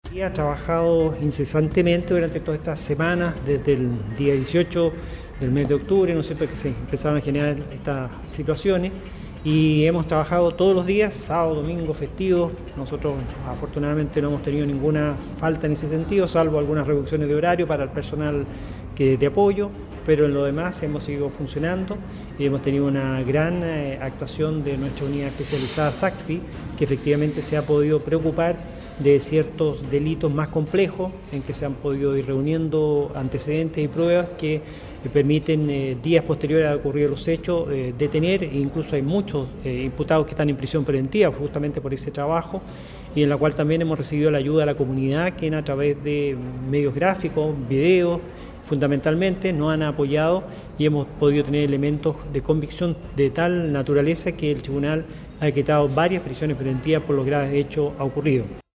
Y ha trabajado incesantemente durante todas estas semanas, desde el día 18 del mes de octubre, ¿no es cierto?, que se empezaron a generar estas situaciones, y hemos trabajado todos los días, sábado, domingo, festivos. Nosotros afortunadamente no hemos tenido ninguna falta en ese sentido, salvo algunas reducciones de horario para el personal de apoyo, pero en lo demás hemos seguido funcionando y hemos tenido una gran actuación de nuestra unidad especializada SACFI, que efectivamente se ha podido preocupar de ciertos delitos más complejos, en que se han podido ir reuniendo antecedentes y pruebas que permiten días posteriores a ocurrir los hechos detener, e incluso hay muchos imputados que están en prisión preventiva justamente por ese trabajo, y en la cual también hemos recibido la ayuda de la comunidad, quien a través de medios gráficos, videos, fundamentalmente nos han apoyado, y hemos podido tener elementos de convicción de tal naturaleza que el tribunal ha decretado varias prisiones preventivas por los graves hechos ocurridos.